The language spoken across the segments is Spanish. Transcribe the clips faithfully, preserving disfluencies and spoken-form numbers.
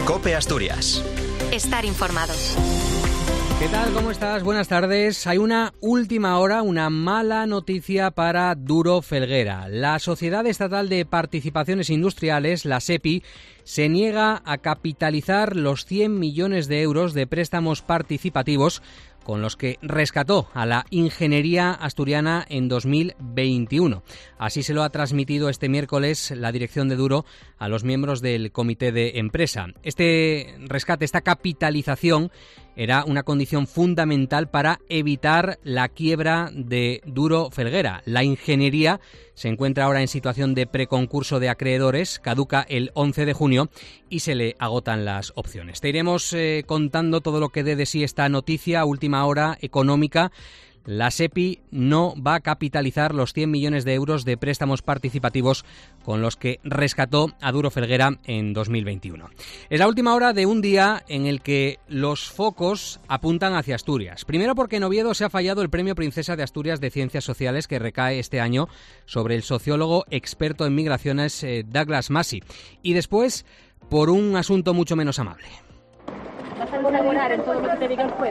COPE Asturias. Estar informado. ¿Qué tal? ¿Cómo estás? Buenas tardes. Hay una última hora, una mala noticia para Duro Felguera. La Sociedad Estatal de Participaciones Industriales, la SEPI, se niega a capitalizar los cien millones de euros de préstamos participativos con los que rescató a la ingeniería asturiana en dos mil veintiuno. Así se lo ha transmitido este miércoles la dirección de Duro a los miembros del comité de empresa. Este rescate, esta capitalización, era una condición fundamental para evitar la quiebra de Duro Felguera. La ingeniería se encuentra ahora en situación de preconcurso de acreedores, caduca el once de junio y se le agotan las opciones. Te iremos eh, contando todo lo que dé de sí esta noticia, última hora económica. La SEPI no va a capitalizar los cien millones de euros de préstamos participativos con los que rescató a Duro Felguera en dos mil veintiuno. Es la última hora de un día en el que los focos apuntan hacia Asturias. Primero porque en Oviedo se ha fallado el Premio Princesa de Asturias de Ciencias Sociales que recae este año sobre el sociólogo experto en migraciones eh, Douglas Massey. Y después por un asunto mucho menos amable. ¿Vas a colaborar en todo lo que te diga el juez?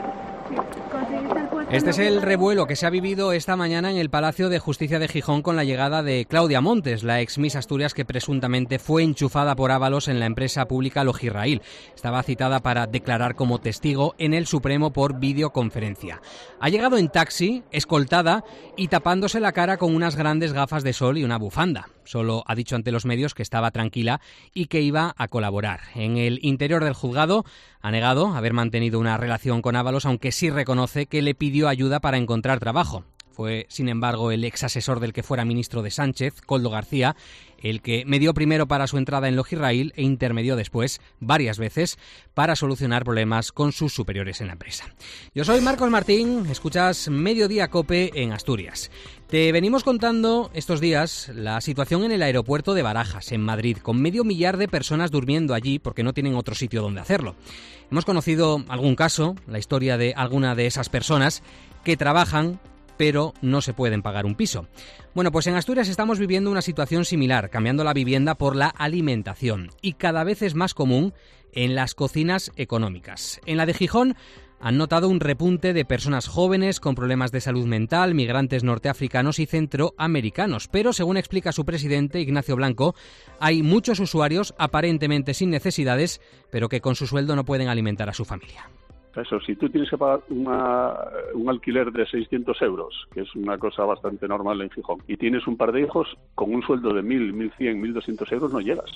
Este es el revuelo que se ha vivido esta mañana en el Palacio de Justicia de Gijón con la llegada de Claudia Montes, la ex Miss Asturias que presuntamente fue enchufada por Ábalos en la empresa pública Logirraíl. Estaba citada para declarar como testigo en el Supremo por videoconferencia. Ha llegado en taxi, escoltada y tapándose la cara con unas grandes gafas de sol y una bufanda. Solo ha dicho ante los medios que estaba tranquila y que iba a colaborar. En el interior del juzgado ha negado haber mantenido una relación con Ábalos, aunque sí reconoce que le pidió ayuda para encontrar trabajo. Fue, sin embargo, el ex asesor del que fuera ministro de Sánchez, Koldo García, el que medió primero para su entrada en Logirraíl e intermedió después, varias veces, para solucionar problemas con sus superiores en la empresa. Yo soy Marcos Martín, escuchas Mediodía COPE en Asturias. Te venimos contando estos días la situación en el aeropuerto de Barajas, en Madrid, con medio millar de personas durmiendo allí porque no tienen otro sitio donde hacerlo. Hemos conocido algún caso, la historia de alguna de esas personas que trabajan pero no se pueden pagar un piso. Bueno, pues en Asturias estamos viviendo una situación similar, cambiando la vivienda por la alimentación, y cada vez es más común en las cocinas económicas. En la de Gijón han notado un repunte de personas jóvenes con problemas de salud mental, migrantes norteafricanos y centroamericanos, pero según explica su presidente, Ignacio Blanco, hay muchos usuarios aparentemente sin necesidades, pero que con su sueldo no pueden alimentar a su familia. Eso, si tú tienes que pagar una, un alquiler de seiscientos euros, que es una cosa bastante normal en Gijón, y tienes un par de hijos, con un sueldo de mil, mil cien, mil doscientos euros no llegas.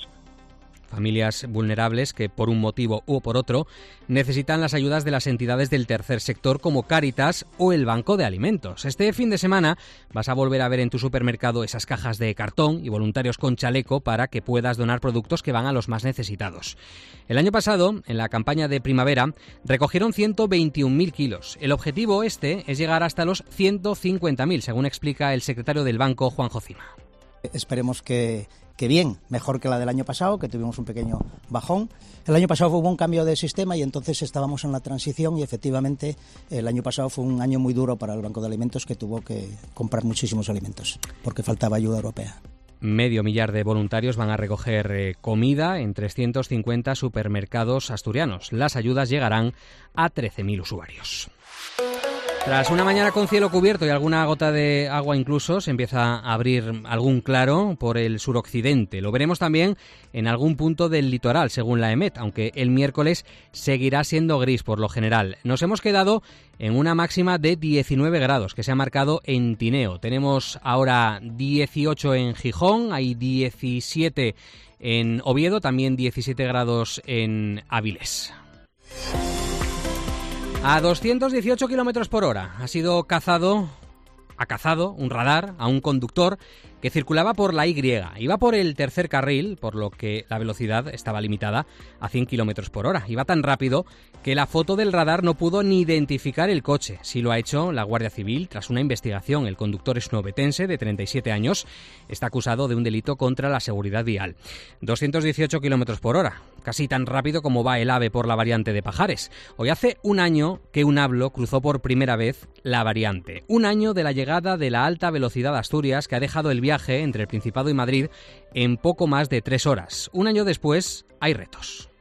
Familias vulnerables que, por un motivo u por otro, necesitan las ayudas de las entidades del tercer sector como Cáritas o el Banco de Alimentos. Este fin de semana vas a volver a ver en tu supermercado esas cajas de cartón y voluntarios con chaleco para que puedas donar productos que van a los más necesitados. El año pasado, en la campaña de primavera, recogieron ciento veintiún mil kilos. El objetivo este es llegar hasta los ciento cincuenta mil, según explica el secretario del banco, Juanjo Cima. Esperemos que, que bien, mejor que la del año pasado, que tuvimos un pequeño bajón. El año pasado hubo un cambio de sistema y entonces estábamos en la transición y efectivamente el año pasado fue un año muy duro para el Banco de Alimentos, que tuvo que comprar muchísimos alimentos porque faltaba ayuda europea. Medio millar de voluntarios van a recoger eh, comida en trescientos cincuenta supermercados asturianos. Las ayudas llegarán a trece mil usuarios. Tras una mañana con cielo cubierto y alguna gota de agua incluso, se empieza a abrir algún claro por el suroccidente. Lo veremos también en algún punto del litoral, según la EMET, aunque el miércoles seguirá siendo gris por lo general. Nos hemos quedado en una máxima de diecinueve grados que se ha marcado en Tineo. Tenemos ahora dieciocho en Gijón, hay diecisiete en Oviedo, también diecisiete grados en Áviles. A doscientos dieciocho kilómetros por hora ha sido cazado, ha cazado un radar a un conductor que circulaba por la Y. Iba por el tercer carril, por lo que la velocidad estaba limitada a cien kilómetros por hora. Iba tan rápido que la foto del radar no pudo ni identificar el coche. Sí lo ha hecho la Guardia Civil tras una investigación. El conductor es nuevetense, de treinta y siete años. Está acusado de un delito contra la seguridad vial. doscientos dieciocho kilómetros por hora. Casi tan rápido como va el AVE por la variante de Pajares. Hoy hace un año que un Hablo cruzó por primera vez la variante. Un año de la llegada de la alta velocidad a Asturias, que ha dejado el viaje entre el Principado y Madrid en poco más de tres horas. Un año después hay retos.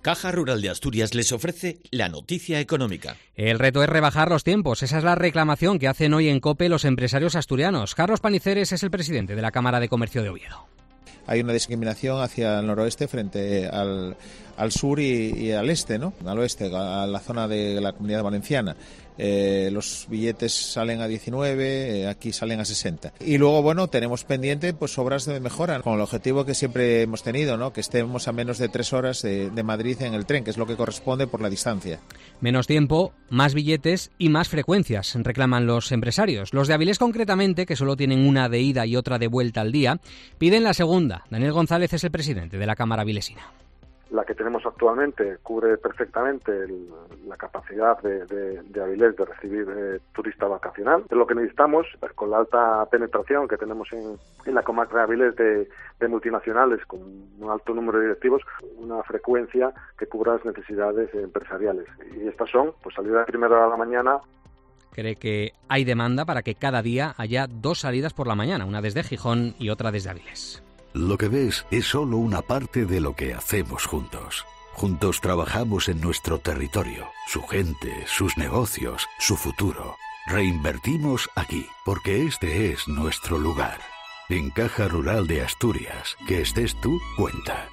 Caja Rural de Asturias les ofrece la noticia económica. El reto es rebajar los tiempos. Esa es la reclamación que hacen hoy en COPE los empresarios asturianos. Carlos Paniceres es el presidente de la Cámara de Comercio de Oviedo. Hay una discriminación hacia el noroeste frente al, al sur y, y al este, ¿no? Al oeste, a la zona de la Comunidad Valenciana. Eh, los billetes salen a diecinueve, eh, aquí salen a sesenta. Y luego, bueno, tenemos pendiente pues obras de mejora, con el objetivo que siempre hemos tenido, ¿no? Que estemos a menos de tres horas de, de Madrid en el tren, que es lo que corresponde por la distancia. Menos tiempo, más billetes y más frecuencias, reclaman los empresarios. Los de Avilés, concretamente, que solo tienen una de ida y otra de vuelta al día, piden la segunda. Daniel González es el presidente de la Cámara Avilesina. La que tenemos actualmente cubre perfectamente el, la capacidad de, de, de Avilés de recibir eh, turista vacacional. Es lo que necesitamos, con la alta penetración que tenemos en, en la comarca de Avilés de, de multinacionales, con un alto número de directivos, una frecuencia que cubra las necesidades empresariales. Y estas son, pues, salir a primera hora de la mañana. Cree que hay demanda para que cada día haya dos salidas por la mañana, una desde Gijón y otra desde Avilés. Lo que ves es solo una parte de lo que hacemos juntos. Juntos trabajamos en nuestro territorio, su gente, sus negocios, su futuro. Reinvertimos aquí, porque este es nuestro lugar. En Caja Rural de Asturias, que estés tú, cuenta.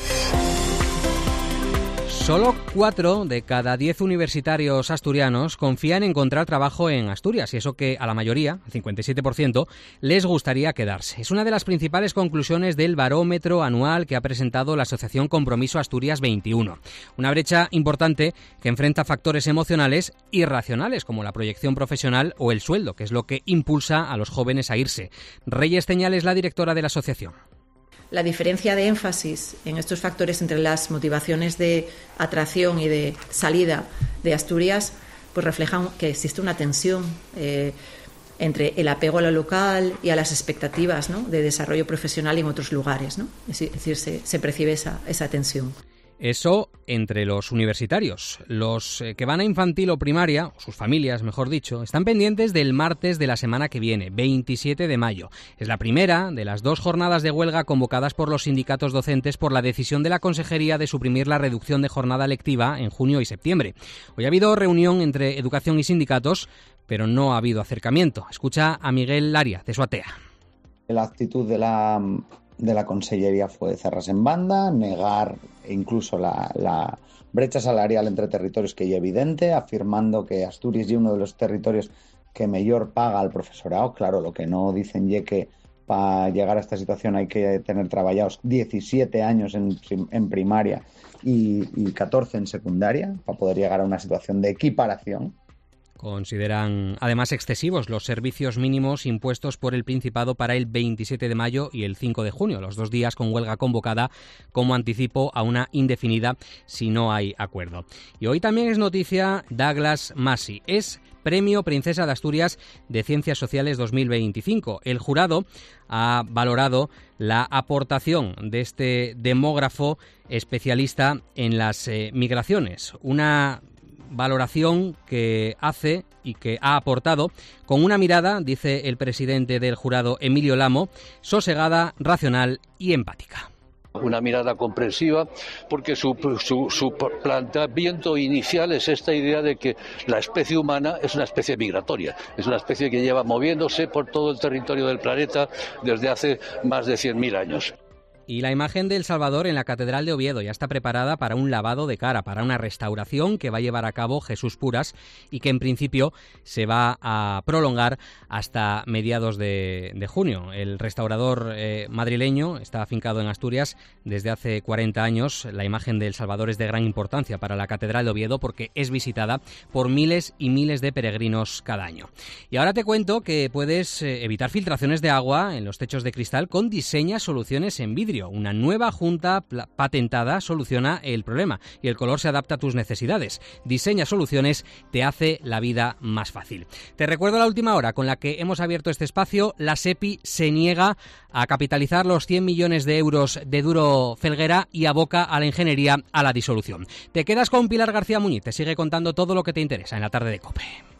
Solo cuatro de cada diez universitarios asturianos confían en encontrar trabajo en Asturias, y eso que a la mayoría, el cincuenta y siete por ciento, les gustaría quedarse. Es una de las principales conclusiones del barómetro anual que ha presentado la Asociación Compromiso Asturias veintiuno. Una brecha importante que enfrenta factores emocionales y racionales, como la proyección profesional o el sueldo, que es lo que impulsa a los jóvenes a irse. Reyes Ceñal es la directora de la asociación. La diferencia de énfasis en estos factores entre las motivaciones de atracción y de salida de Asturias pues reflejan que existe una tensión eh, entre el apego a lo local y a las expectativas, ¿no?, de desarrollo profesional en otros lugares, ¿no? Es decir, se, se percibe esa, esa tensión. Eso entre los universitarios. Los que van a infantil o primaria, o sus familias, mejor dicho, están pendientes del martes de la semana que viene, veintisiete de mayo. Es la primera de las dos jornadas de huelga convocadas por los sindicatos docentes por la decisión de la Consejería de suprimir la reducción de jornada lectiva en junio y septiembre. Hoy ha habido reunión entre educación y sindicatos, pero no ha habido acercamiento. Escucha a Miguel Laria, de Suatea. La actitud de la... de la Consellería fue cerrarse en banda, negar incluso la, la brecha salarial entre territorios, que es evidente, afirmando que Asturias es uno de los territorios que mejor paga al profesorado. Claro, lo que no dicen es que para llegar a esta situación hay que tener trabajados diecisiete años en, en primaria y, y catorce en secundaria para poder llegar a una situación de equiparación. Consideran además excesivos los servicios mínimos impuestos por el Principado para el veintisiete de mayo y el cinco de junio, los dos días con huelga convocada como anticipo a una indefinida si no hay acuerdo. Y hoy también es noticia Douglas Massey, es Premio Princesa de Asturias de Ciencias Sociales dos mil veinticinco. El jurado ha valorado la aportación de este demógrafo especialista en las eh, migraciones, una valoración que hace y que ha aportado con una mirada, dice el presidente del jurado Emilio Lamo, sosegada, racional y empática. Una mirada comprensiva, porque su, su, su planteamiento inicial es esta idea de que la especie humana es una especie migratoria, es una especie que lleva moviéndose por todo el territorio del planeta desde hace más de cien mil años. Y la imagen del Salvador en la Catedral de Oviedo ya está preparada para un lavado de cara, para una restauración que va a llevar a cabo Jesús Puras y que en principio se va a prolongar hasta mediados de, de junio. El restaurador eh, madrileño está afincado en Asturias desde hace cuarenta años. La imagen del Salvador es de gran importancia para la Catedral de Oviedo porque es visitada por miles y miles de peregrinos cada año. Y ahora te cuento que puedes eh, evitar filtraciones de agua en los techos de cristal con Diseña Soluciones en vidrio. Una nueva junta patentada soluciona el problema y el color se adapta a tus necesidades. Diseña Soluciones te hace la vida más fácil. Te recuerdo la última hora con la que hemos abierto este espacio. La SEPI se niega a capitalizar los cien millones de euros de Duro Felguera y aboca a la ingeniería a la disolución. Te quedas con Pilar García Muñiz, te sigue contando todo lo que te interesa en la tarde de COPE.